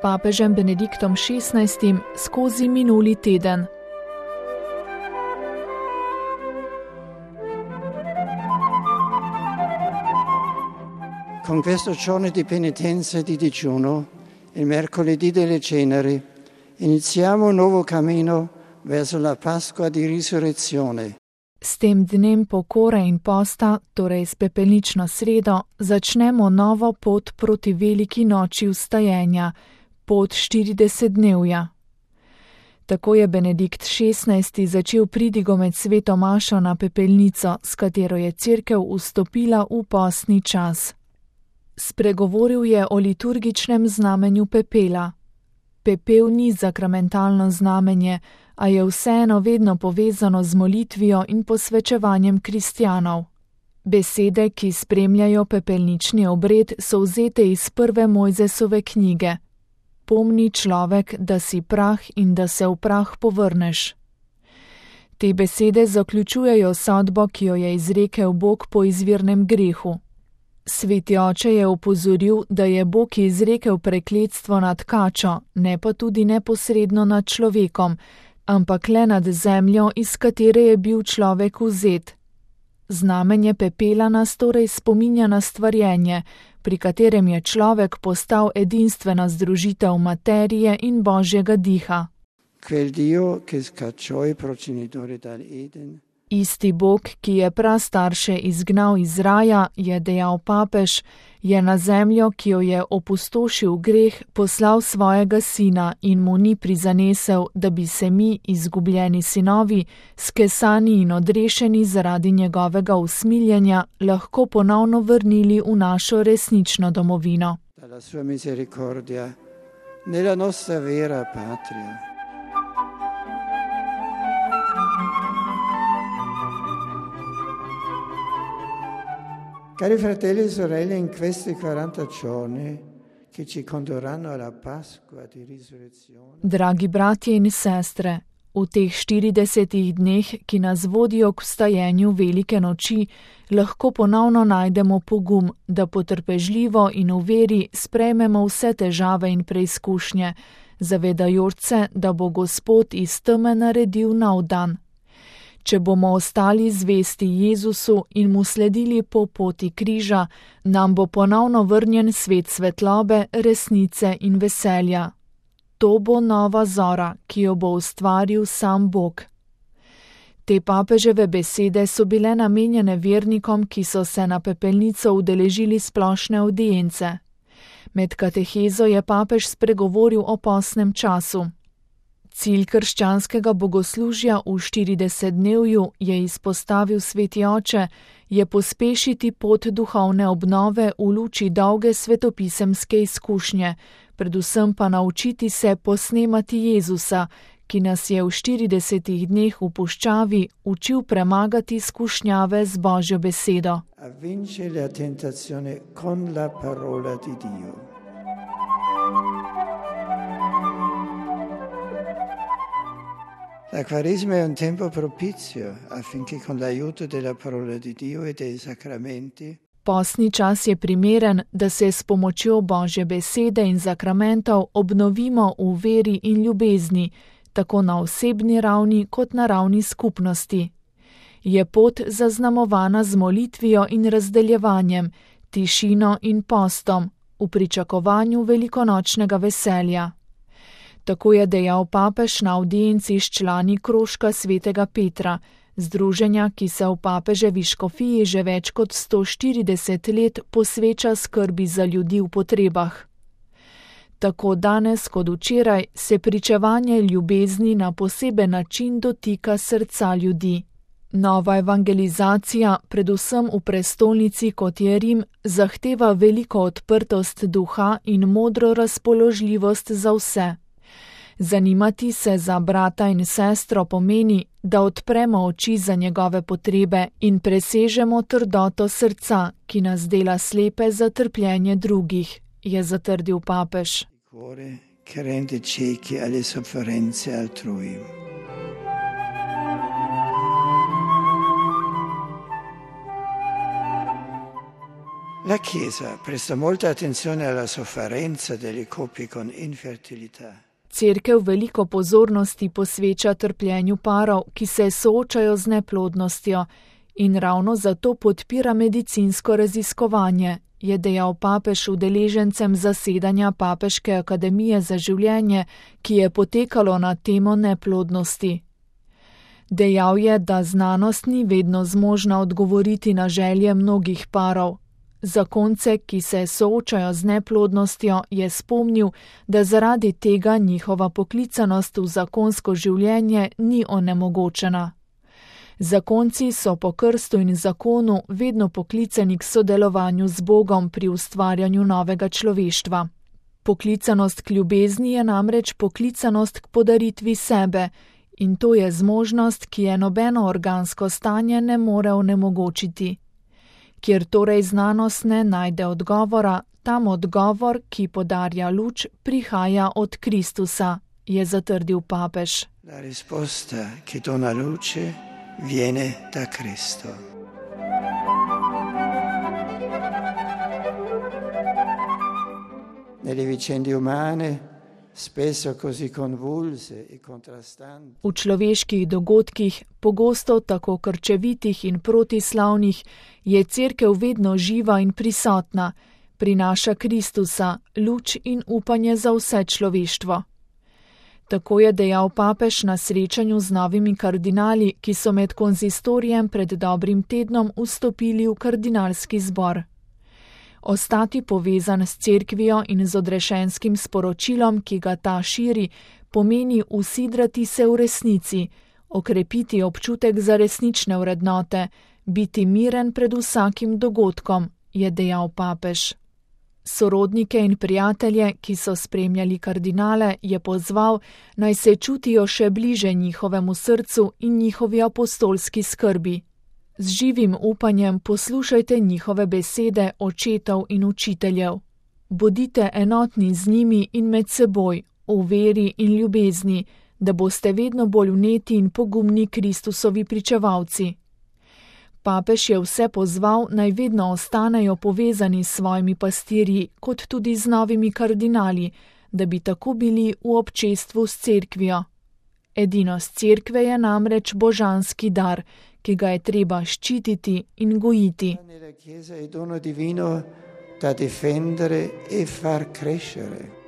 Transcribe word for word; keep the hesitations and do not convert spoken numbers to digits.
papežem Benediktom šestnajstim skozi minuli teden. Con questo giorno di penitenza e di digiuno, il mercoledì delle ceneri, iniziamo un nuovo cammino verso la Pasqua di risurrezione. S tem dnem pokore in posta, torej s pepelnično sredo, začnemo novo pot proti veliki noči vstajenja, pot štiridesetdnevja. Tako je Benedikt šestnajsti začel pridigo med sveto mašo na pepelnico, s katero je cerkev vstopila v postni čas. Spregovoril je o liturgičnem znamenju pepela. Pepel ni zakramentalno znamenje, a je vseeno vedno povezano z molitvijo in posvečevanjem kristjanov. Besede, ki spremljajo pepelnični obred, so vzete iz prve Mojzesove knjige. Pomni človek, da si prah in da se v prah povrneš. Te besede zaključujejo sodbo, ki jo je izrekel Bog po izvirnem grehu. Sveti oče je opozoril, da je Bog izrekel prekletstvo nad kačo, ne pa tudi neposredno nad človekom, ampak le nad zemljo, iz katere je bil človek vzet. Znamenje pepela nas torej spominja na stvarjenje, pri katerem je človek postal edinstvena združitev materije in božjega diha. Quel Dio che scacciò i progenitori dal Eden. Isti Bog, ki je prastarše izgnal iz raja, je dejal papež, je na zemljo, ki jo je opustošil greh, poslal svojega sina in mu ni prizanesel, da bi se mi, izgubljeni sinovi, skesani in odrešeni zaradi njegovega usmiljenja, lahko ponovno vrnili v našo resnično domovino. Dalla sua misericordia, nella nostra vera patria. Cari fratelli e sorelle, in questi quaranta giorni che ci condurranno alla Pasqua di risurrezione. Dragi bratje in sestre, v teh štiridesetih dneh, ki nas vodijo k vstajenju velike noči, lahko ponovno najdemo pogum, da potrpežljivo in v veri sprejmemo vse težave in preizkušnje, zavedajoč se, da bo Gospod iz teme naredil nov dan. Če bomo ostali zvesti Jezusu in mu sledili po poti križa, nam bo ponovno vrnjen svet svetlobe, resnice in veselja. To bo nova zora, ki jo bo ustvaril sam Bog. Te papeževe besede so bile namenjene vernikom, ki so se na pepelnico udeležili splošne avdience. Med katehezo je papež spregovoril o postnem času. Cilj krščanskega bogoslužja v štiridesetdnevju, je izpostavil sveti oče, je pospešiti pot duhovne obnove v luči dolge svetopisemske izkušnje, predvsem pa naučiti se posnemati Jezusa, ki nas je v štiridesetih dneh v puščavi učil premagati skušnjave z Božjo besedo. A vincere la tentazione con la parola di Dio. La Quaresima è un tempo propizio affinché con l'aiuto della parola di Dio e dei sacramenti Postni čas je primeren, da se s pomočjo Božje besede in zakramentov obnovimo v veri in ljubezni, tako na osebni ravni kot na ravni skupnosti. Je pot zaznamovana z molitvijo in razdeljevanjem, tišino in postom, v pričakovanju velikonočnega veselja. Tako je dejal papež na avdienci s člani krožka svetega Petra, združenja, ki se v papeževi škofiji že več kot sto štirideset let posveča skrbi za ljudi v potrebah. Tako danes kot včeraj se pričevanje ljubezni na poseben način dotika srca ljudi. Nova evangelizacija, predvsem v prestolnici kot je Rim, zahteva veliko odprtost duha in modro razpoložljivost za vse. Zanimati se za brata in sestro pomeni, da odpremo oči za njegove potrebe in presežemo trdoto srca, ki nas dela slepe za trpljenje drugih, je zatrdil papež. La Chiesa presta molta attenzione alla sofferenza delle coppie con infertilità. Cerkev veliko pozornosti posveča trpljenju parov, ki se soočajo z neplodnostjo, in ravno zato podpira medicinsko raziskovanje, je dejal papež udeležencem zasedanja Papeške akademije za življenje, ki je potekalo na temo neplodnosti. Dejal je, da znanost ni vedno zmožna odgovoriti na želje mnogih parov. Zakonce, ki se soočajo z neplodnostjo, je spomnil, da zaradi tega njihova poklicanost v zakonsko življenje ni onemogočena. Zakonci so po krstu in zakonu vedno poklicani k sodelovanju z Bogom pri ustvarjanju novega človeštva. Poklicanost k ljubezni je namreč poklicanost k podaritvi sebe, in to je zmožnost, ki je nobeno organsko stanje ne more onemogočiti. Kjer torej znanost ne najde odgovora, tam odgovor, ki podarja luč, prihaja od Kristusa, je zatrdil papež. La risposta che dona luce viene da Cristo. Nelle vicende umane, spesso così convulse e contrastanti. V človeških dogodkih, pogosto tako krčevitih in protislavnih, je cerkev vedno živa in prisotna, prinaša Kristusa, luč in upanje za vse človeštvo. Tako je dejal papež na srečanju z novimi kardinali, ki so med konzistorijem pred dobrim tednom vstopili v kardinalski zbor. Ostati povezan s cerkvijo in z odrešenskim sporočilom, ki ga ta širi, pomeni usidrati se v resnici, okrepiti občutek za resnične vrednote, biti miren pred vsakim dogodkom, je dejal papež. Sorodnike in prijatelje, ki so spremljali kardinale, je pozval, naj se čutijo še bliže njihovemu srcu in njihovi apostolski skrbi. Z živim upanjem poslušajte njihove besede očetov in učiteljev. Bodite enotni z njimi in med seboj, v veri in ljubezni, da boste vedno bolj vneti in pogumni Kristusovi pričevalci. Papež je vse pozval, naj vedno ostanejo povezani s svojimi pastirji, kot tudi z novimi kardinali, da bi tako bili v občestvu s cerkvijo. Edinost cerkve je namreč božanski dar, ki ga je treba ščititi in gojiti. Nella Chiesa è dono divino da difendere e far crescere.